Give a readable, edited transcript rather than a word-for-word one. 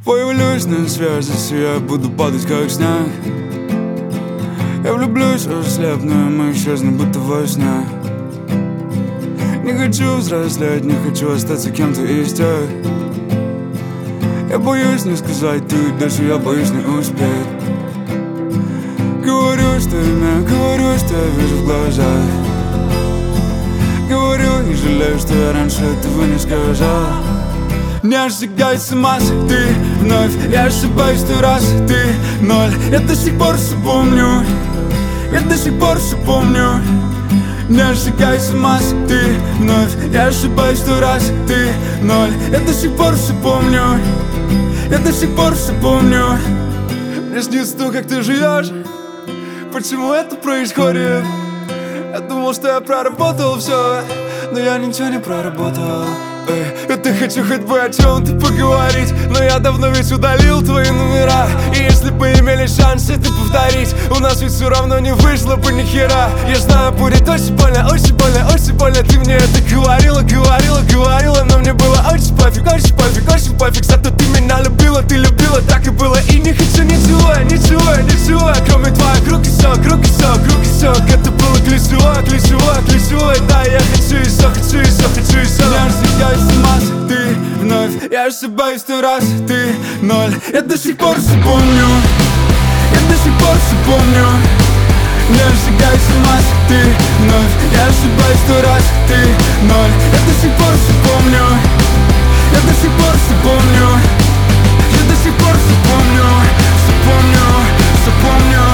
Появлюсь на связи, я буду падать как снег. Я влюблюсь, ослепну, мы исчезнем будто во сне. Не хочу взрослеть, не хочу остаться кем-то из тех. Я боюсь не сказать ты, дальше я боюсь не успеть. Говорю, что имею, говорю, что я вижу в глазах. Говорю и жалею, что я раньше этого не сказал. Не сжигай с ума ты вновь, я ошибаюсь 100 раз, ты ноль. Я до сих пор все помню, я до сих пор все помню. Не сжигай с ума ты вновь, я ошибаюсь 100 раз, ты ноль. Я до сих пор все помню, я до сих пор все помню. Мне снится то, как ты живешь. Почему это происходит? Я думал, что я проработал все, но я ничего не проработал. Я хочу хоть бы о чем-то поговорить, но я давно ведь удалил твои номера. И если бы имели шанс это повторить, у нас ведь все равно не вышло бы ни хера. Я знаю, будет очень больно, очень больно, очень больно. Ты мне это говорила, говорила, говорила, но мне было очень пофиг, очень пофиг, очень пофиг. Зато ты меня любила, ты любила, так и было. И не хочу ничего, ничего, ничего, кроме твоих рук и сок, рук и сок, рук и сок. Это было ключевое, ключевое, ключевое. Да, я хочу еще, хочу еще, хочу еще. С ума ты вновь, я ошибаюсь 100 раз, ты ноль. Я до сих пор все помню, я до сих пор все помню. Не сжигай с ума ты вновь, я ошибаюсь 100 раз, ты ноль. Я до сих пор все помню, я до сих пор все помню. Я до сих пор все помню, все помню, все помню.